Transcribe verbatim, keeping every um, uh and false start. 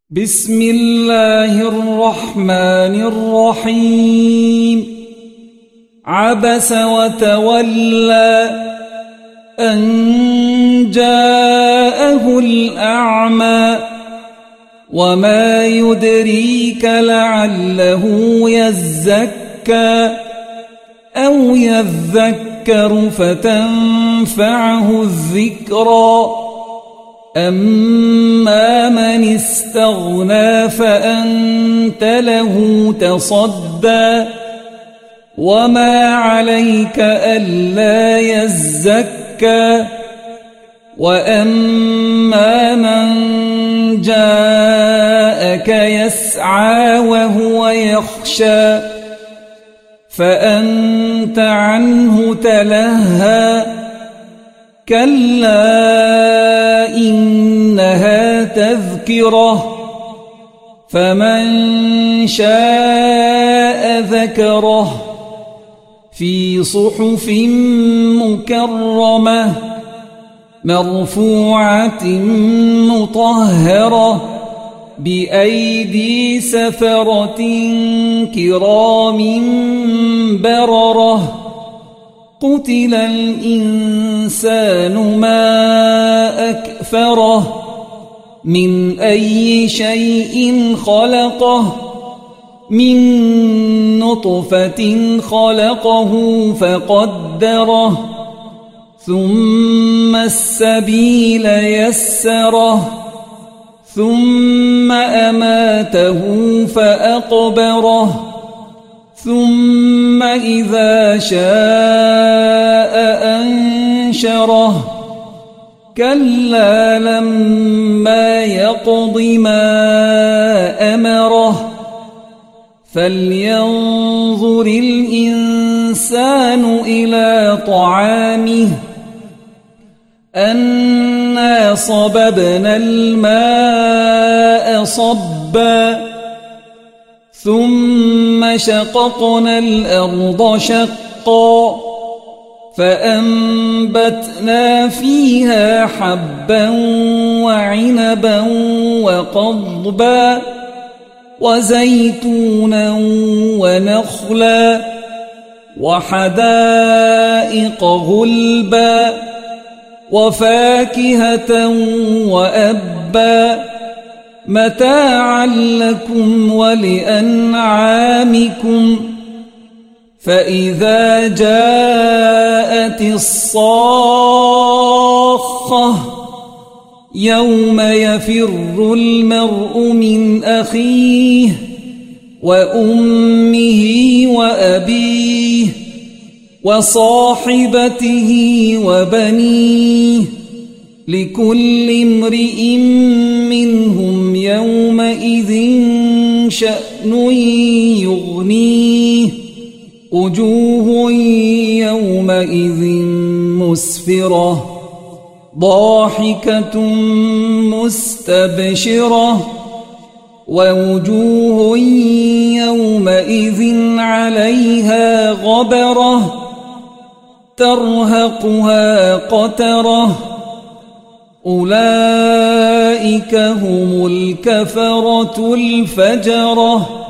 بسم الله الرحمن الرحيم. عبس وتولى أن جاءه الأعمى وما يدريك لعله يزكى أو يذكر فتنفعه الذكرى. أما من استغنى فأنت له تصدى وما عليك ألا يزكى. وأما من جاءك يسعى وهو يخشى فأنت عنه تلهى. كلا إنها تذكرة فمن شاء ذكره في صحف مكرمة مرفوعة مطهرة بأيدي سفرة كرام بررة. قتل الإنسان ما أكفره من أي شيء خلقه من نطفة خلقه فقدره ثم السبيل يسره ثم أماته فأقبره ثم إذا شاء أنشره. كلا لما يقض ما أمره فلينظر الإنسان إلى طعامه أنا صببنا الماء صبا ثم شققنا الأرض شقا فأنبتنا فيها حبا وعنبا وقضبا وزيتونا ونخلا وحدائق غلبا وفاكهة وأبا متاعا لكم ولأنعامكم. فإذا جاءت الصاخة يوم يفر المرء من أخيه وأمه وأبيه وصاحبته وبنيه لكل امرئ منهم يومئذ شأن يغنيه. وجوه يومئذ مسفرة ضاحكة مستبشرة ووجوه يومئذ عليها غبرة ترهقها قترة. أولئك هم الكفرة الفجرة.